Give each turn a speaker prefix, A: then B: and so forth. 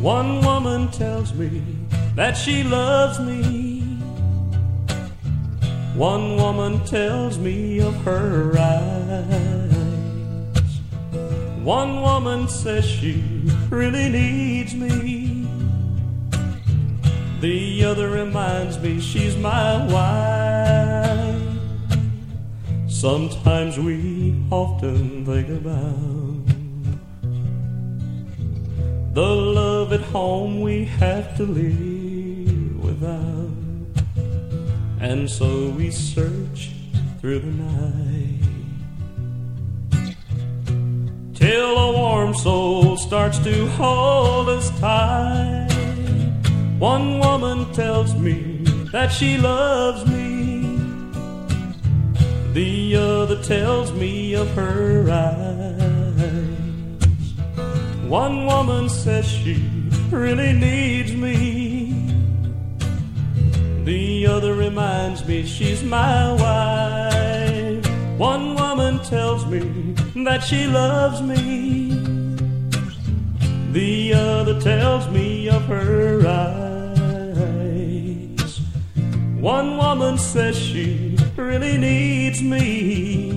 A: One woman tells me that she loves me. One woman tells me of her eyes. One woman says she really needs me. The other reminds me she's my wife. Sometimes we often think about the love at home we have to live without. And so we search through the night till a warm soul starts to hold us tight. One woman tells me that she loves me. The other tells me of her eyes. One woman says she really needs me. The other reminds me she's my wife. One woman tells me that she loves me. The other tells me of her eyes. One woman says she really needs me.